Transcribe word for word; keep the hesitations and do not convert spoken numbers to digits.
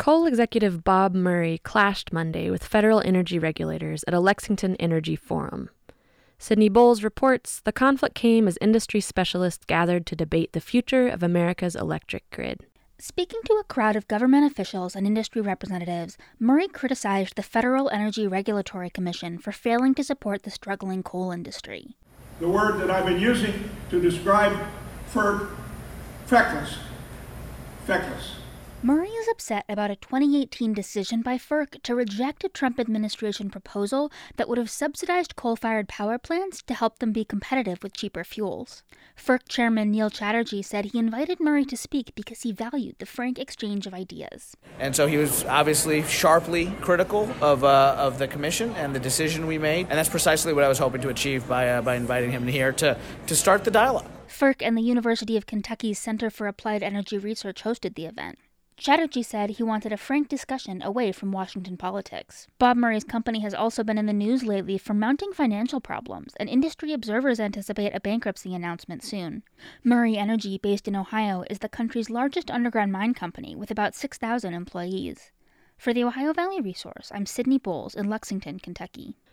Coal executive Bob Murray clashed Monday with federal energy regulators at a Lexington Energy Forum. Sydney Bowles reports the conflict came as industry specialists gathered to debate the future of America's electric grid. Speaking to a crowd of government officials and industry representatives, Murray criticized the Federal Energy Regulatory Commission for failing to support the struggling coal industry. The word that I've been using to describe FERC, feckless. Feckless. Murray is upset about a twenty eighteen decision by FERC to reject a Trump administration proposal that would have subsidized coal-fired power plants to help them be competitive with cheaper fuels. FERC Chairman Neil Chatterjee said he invited Murray to speak because he valued the frank exchange of ideas. And so he was obviously sharply critical of uh, of the commission and the decision we made, and that's precisely what I was hoping to achieve by uh, by inviting him here to, to start the dialogue. FERC and the University of Kentucky's Center for Applied Energy Research hosted the event. Chatterjee said he wanted a frank discussion away from Washington politics. Bob Murray's company has also been in the news lately for mounting financial problems, and industry observers anticipate a bankruptcy announcement soon. Murray Energy, based in Ohio, is the country's largest underground mine company with about six thousand employees. For the Ohio Valley Resource, I'm Sydney Bowles in Lexington, Kentucky.